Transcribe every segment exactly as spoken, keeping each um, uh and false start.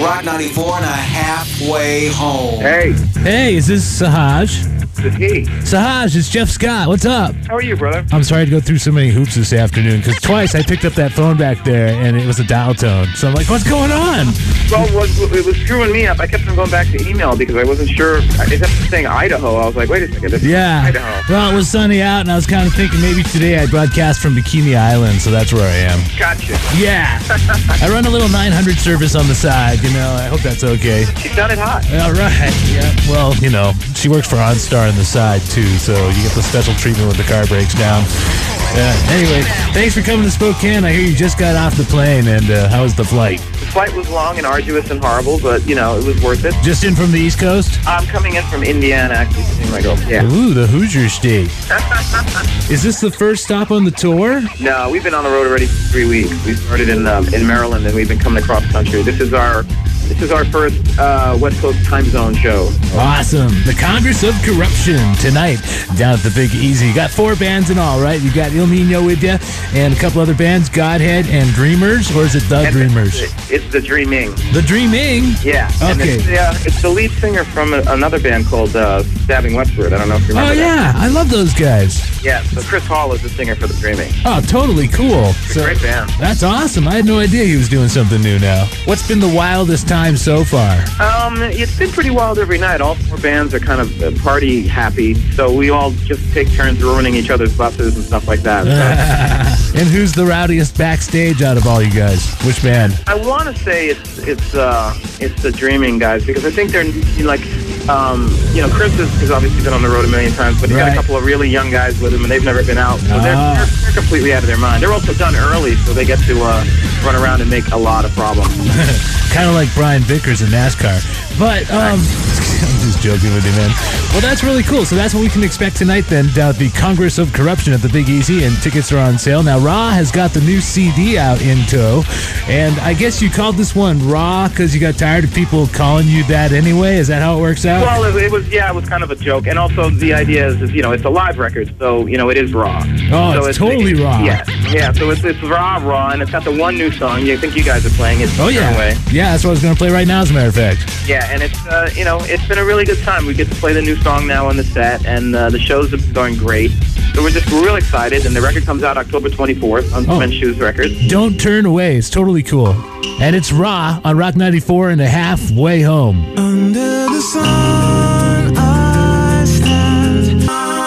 Rock ninety-four and a halfway home. Hey. Hey, is this Sahaj? This is he. Sahaj, it's Jeff Scott. What's up? How are you, brother? I'm sorry to go through so many hoops this afternoon because twice I picked up that phone back there and it was a dial tone. So I'm like, what's going on? Well, what, it was screwing me up. I kept on going back to email because I wasn't sure. It kept saying Idaho. I was like, wait a second. This Yeah. is Idaho. Well, it was sunny out and I was kind of thinking maybe today I'd broadcast from Bikini Island, so that's where I am. Gotcha. Yeah. I run a little nine hundred service on the side, you know. I hope that's okay. She's done it hot. All right. Yeah. Well, you know, she works for OnStar on the side, too, so you get the special treatment when the car breaks down. Yeah. Anyway, thanks for coming to Spokane. I hear you just got off the plane, and uh, how was the flight? The flight was long and arduous and horrible, but, you know, it was worth it. Just in from the East Coast? I'm coming in from Indiana, actually, to see my girlfriend. Yeah. Ooh, the Hoosier State. Is this the first stop on the tour? No, we've been on the road already for three weeks. We started in um, in Maryland, and we've been coming across country. This is our this is our first uh, West Coast time zone show. Awesome. The Congress of Corruption tonight down at the Big Easy. You got four bands in all, right? You got Il Nino with you and a couple other bands, Godhead and Dreamers, or is it The And Dreamers? It's, it's The Dreaming. The Dreaming? Yeah. And Okay. It's, yeah, it's the lead singer from a, another band called uh, Stabbing Westward. I don't know if you remember Oh, that. yeah. I love those guys. Yeah, so Chris Hall is the singer for The Dreaming. Oh, totally cool. It's a great band. That's awesome. I had no idea he was doing something new now. What's been the wildest time so far? Um, it's been pretty wild every night. All four bands are kind of uh, party happy, so we all just take turns ruining each other's buses and stuff like that. So And who's the rowdiest backstage out of all you guys? Which band? I want to say it's it's uh it's the Dreaming guys because I think they're you know, like um you know Chris has, has obviously been on the road a million times, but he's got Right. a couple of really young guys with him and they've never been out, so they're, Ah. they're, they're completely out of their mind. They're also done early, so they get to uh, run around and make a lot of problems. Kind of like Brian Vickers in NASCAR. But, um, I'm just joking with you, man. Well, that's really cool. So that's what we can expect tonight then down at the Congress of Corruption at the Big Easy, and tickets are on sale. Now, Raw has got the new C D out in tow, and I guess you called this one Raw because you got tired of people calling you that anyway? Is that how it works out? Well, it, it was yeah, it was kind of a joke, and also the idea is, is you know it's a live record, so you know it is raw. Oh, so it's totally raw. Yeah, yeah. So it's it's raw, raw, and it's got the one new song. You think you guys are playing it? Oh, yeah. Way. Yeah, that's what I was going to play right now, as a matter of fact. Yeah, and it's uh, you know it's been a really good time. We get to play the new song now on the set, and uh, the shows have been going great. So we're just we're real excited, and the record comes out October twenty-fourth on Oh. Cement Shoes Records. Don't turn away. It's totally cool. And it's Raw on Rock ninety-four and a halfway home. Under the sun, I stand.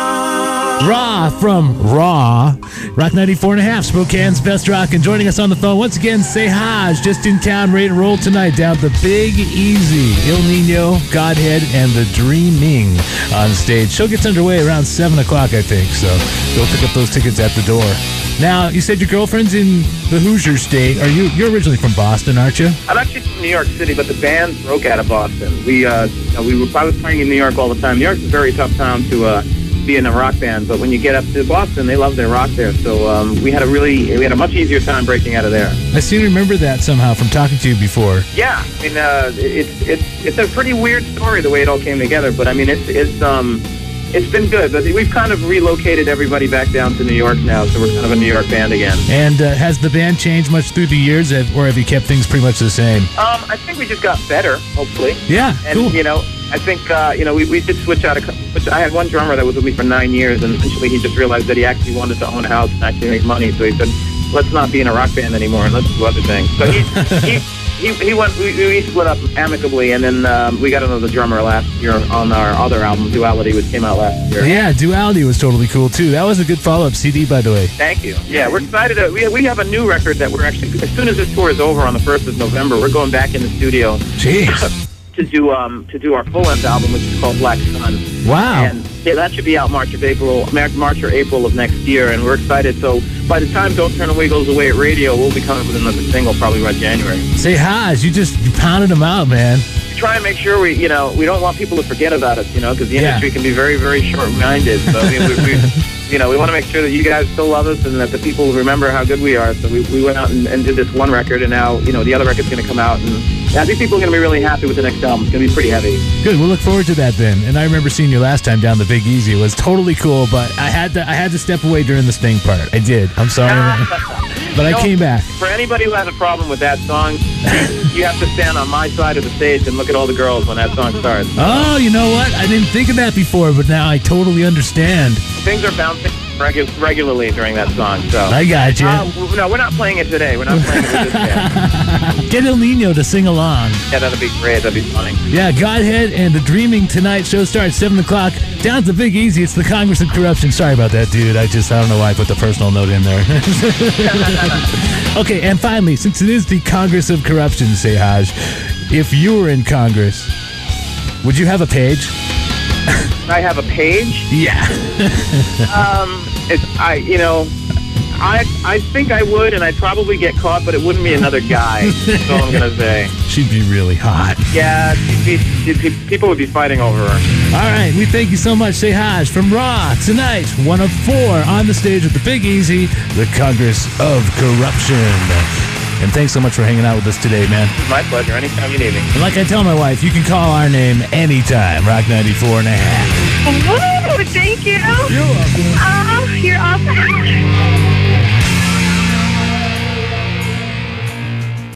Raw from Raw. Rock ninety-four and a half, Spokane's best rock. And joining us on the phone once again, Sahaj, just in town, ready to roll tonight down the Big Easy. Il Nino, Godhead, and The Dreaming on stage. Show gets underway around seven o'clock, I think. So go pick up those tickets at the door. Now, you said your girlfriend's in the Hoosier State. Are you? You're originally from Boston, aren't you? I'm actually from New York City, but the band broke out of Boston. We uh, you know, we were I was playing in New York all the time. New York's a very tough town to uh, be in a rock band, but when you get up to Boston, they love their rock there. So um, we had a really we had a much easier time breaking out of there. I seem to remember that somehow from talking to you before. Yeah, I mean uh, it's it's it's a pretty weird story the way it all came together, but I mean it's it's um it's been good. But we've kind of relocated everybody back down to New York now, so we're kind of a New York band again. And uh, has the band changed much through the years, or have you kept things pretty much the same? Um, I think we just got better, hopefully. Yeah, And, cool. you know, I think, uh, you know, we, we did switch out. A, which I had one drummer that was with me for nine years, and eventually he just realized that he actually wanted to own a house and actually make money. So he said, let's not be in a rock band anymore and let's do other things. So he, he, he, he went, we, we split up amicably, and then um, we got another drummer last year on our other album, Duality, which came out last year. Yeah, Duality was totally cool, too. That was a good follow-up C D, by the way. Thank you. Yeah, we're excited. To, we, we have a new record that we're actually, as soon as this tour is over on the first of November, we're going back in the studio Jeez. to do um to do our full-length album, which is called Black Sun. Wow. And yeah, that should be out March of April, March or April of next year, and we're excited. So by the time Don't Turn Away goes away at radio, we'll be coming with another single probably by January. Say hi. You just you pounded them out, man. We try and make sure we, you know, we don't want people to forget about us, you know, because the Yeah. industry can be very, very short-minded. So I mean, we, we, you know, we want to make sure that you guys still love us and that the people remember how good we are. So we, we went out and, and did this one record, and now, you know, the other record's going to come out, and Yeah, I think people are going to be really happy with the next album. It's going to be pretty heavy. Good. We'll look forward to that then. And I remember seeing you last time down the Big Easy. It was totally cool, but I had to I had to step away during the Sting part. I did. I'm sorry. But I You know, came back. For anybody who has a problem with that song, you have to stand on my side of the stage and look at all the girls when that song starts. Oh, you know what? I didn't think of that before, but now I totally understand. Things are bouncing regu- regularly during that song. So I got you. Uh, w- no, we're not playing it today. We're not playing it with this band. Get El Nino to sing along. Yeah, that'd be great. That'd be funny. Yeah, Godhead and the Dreaming Tonight show starts seven o'clock. Down to the Big Easy. It's the Congress of Corruption. Sorry about that, dude. I just, I don't know why I put the personal note in there. Okay, and finally, since it is the Congress of Corruption, say Haj, if you were in Congress, would you have a page? I have a page. Yeah. Um, it's I, you know, I I think I would, and I'd probably get caught, but it wouldn't be another guy. That's all I'm gonna say. She'd be really hot. Yeah, she'd be, she'd be, people would be fighting over her. All right, we thank you so much, say Haj, from Raw tonight, one of four on the stage at the Big Easy, the Congress of Corruption. And thanks so much for hanging out with us today, man. My pleasure. Anytime you need me. And like I tell my wife, you can call our name anytime. Rock ninety-four and a half. Woo! Thank you. You're welcome. Oh, you're awesome.